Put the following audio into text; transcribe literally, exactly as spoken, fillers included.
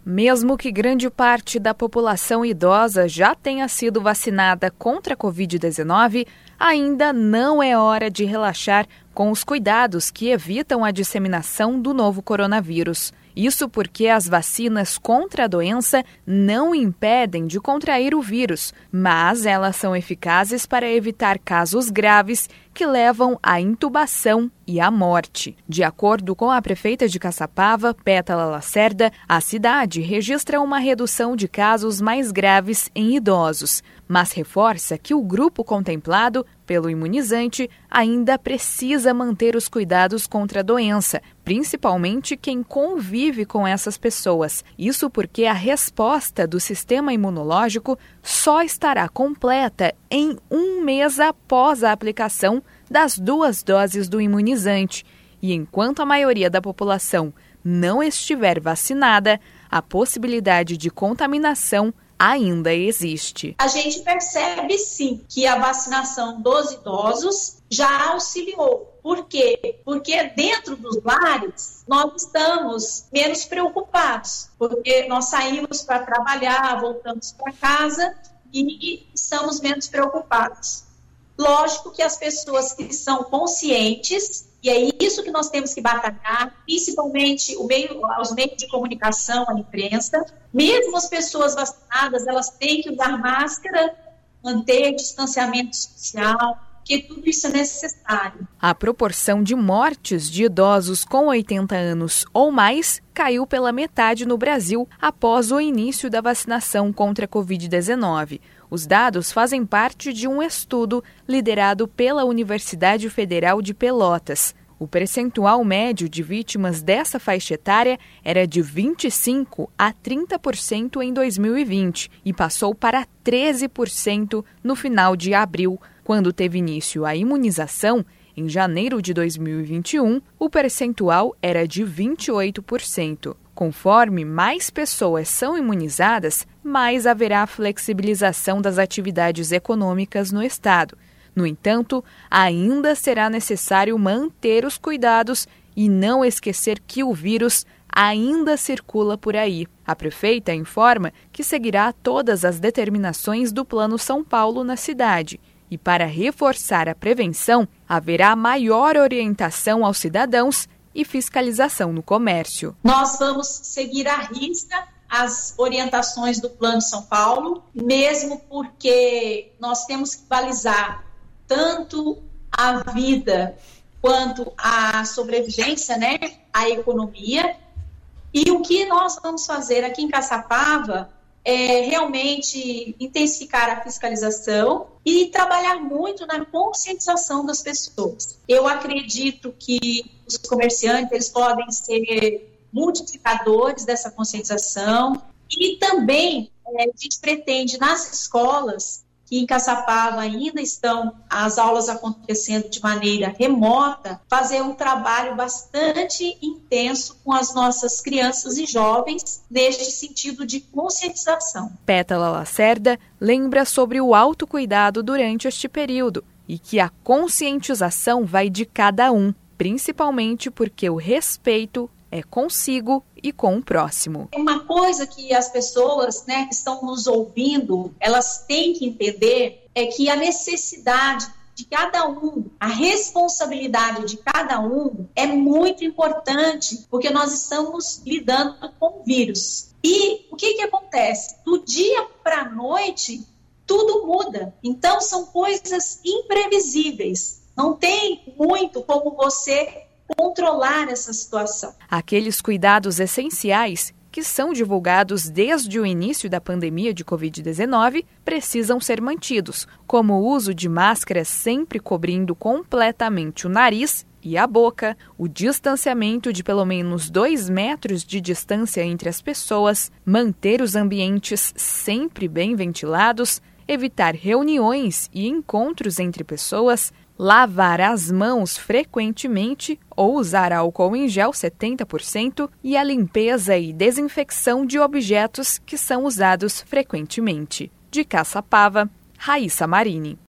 Mesmo que grande parte da população idosa já tenha sido vacinada contra a covid dezenove, ainda não é hora de relaxar com os cuidados que evitam a disseminação do novo coronavírus. Isso porque as vacinas contra a doença não impedem de contrair o vírus, mas elas são eficazes para evitar casos graves que levam à intubação e à morte. De acordo com a prefeita de Caçapava, Pétala Lacerda, a cidade registra uma redução de casos mais graves em idosos, mas reforça que o grupo contemplado pelo imunizante ainda precisa manter os cuidados contra a doença, principalmente quem convive com essas pessoas. Isso porque a resposta do sistema imunológico só estará completa em um mês após a aplicação das duas doses do imunizante. E enquanto a maioria da população não estiver vacinada, a possibilidade de contaminação ainda existe. A gente percebe sim que a vacinação dos idosos já auxiliou. Por quê? Porque dentro dos lares nós estamos menos preocupados, porque nós saímos para trabalhar, voltamos para casa e estamos menos preocupados. Lógico que as pessoas que são conscientes, e é isso que nós temos que batalhar, principalmente o meio, os meios de comunicação, a imprensa, mesmo as pessoas vacinadas, elas têm que usar máscara, manter distanciamento social, porque tudo isso é necessário. A proporção de mortes de idosos com oitenta anos ou mais caiu pela metade no Brasil após o início da vacinação contra a covid dezenove. Os dados fazem parte de um estudo liderado pela Universidade Federal de Pelotas. O percentual médio de vítimas dessa faixa etária era de vinte e cinco a trinta por cento em dois mil e vinte e passou para treze por cento no final de abril. Quando teve início a imunização, em janeiro de dois mil e vinte e um, o percentual era de vinte e oito por cento. Conforme mais pessoas são imunizadas, mais haverá flexibilização das atividades econômicas no estado. No entanto, ainda será necessário manter os cuidados e não esquecer que o vírus ainda circula por aí. A prefeita informa que seguirá todas as determinações do Plano São Paulo na cidade. E para reforçar a prevenção, haverá maior orientação aos cidadãos e fiscalização no comércio. Nós vamos seguir à risca as orientações do Plano São Paulo, mesmo porque nós temos que balizar tanto a vida quanto a sobrevivência, né, a economia. E o que nós vamos fazer aqui em Caçapava é realmente intensificar a fiscalização e trabalhar muito na conscientização das pessoas. Eu acredito que os comerciantes eles podem ser multiplicadores dessa conscientização e também é, a gente pretende nas escolas, que em Caçapava ainda estão as aulas acontecendo de maneira remota, fazer um trabalho bastante intenso com as nossas crianças e jovens neste sentido de conscientização. Pétala Lacerda lembra sobre o autocuidado durante este período e que a conscientização vai de cada um, principalmente porque o respeito é consigo e com o próximo. Uma coisa que as pessoas, né, que estão nos ouvindo, elas têm que entender é que a necessidade de cada um, a responsabilidade de cada um é muito importante, porque nós estamos lidando com o vírus. E o que que acontece? Do dia para a noite, tudo muda. Então, são coisas imprevisíveis. Não tem muito como você controlar essa situação. Aqueles cuidados essenciais que são divulgados desde o início da pandemia de covid dezenove precisam ser mantidos, como o uso de máscaras sempre cobrindo completamente o nariz e a boca, o distanciamento de pelo menos dois metros de distância entre as pessoas, manter os ambientes sempre bem ventilados, evitar reuniões e encontros entre pessoas, lavar as mãos frequentemente ou usar álcool em gel setenta por cento e a limpeza e desinfecção de objetos que são usados frequentemente. De Caçapava, Raíssa Marini.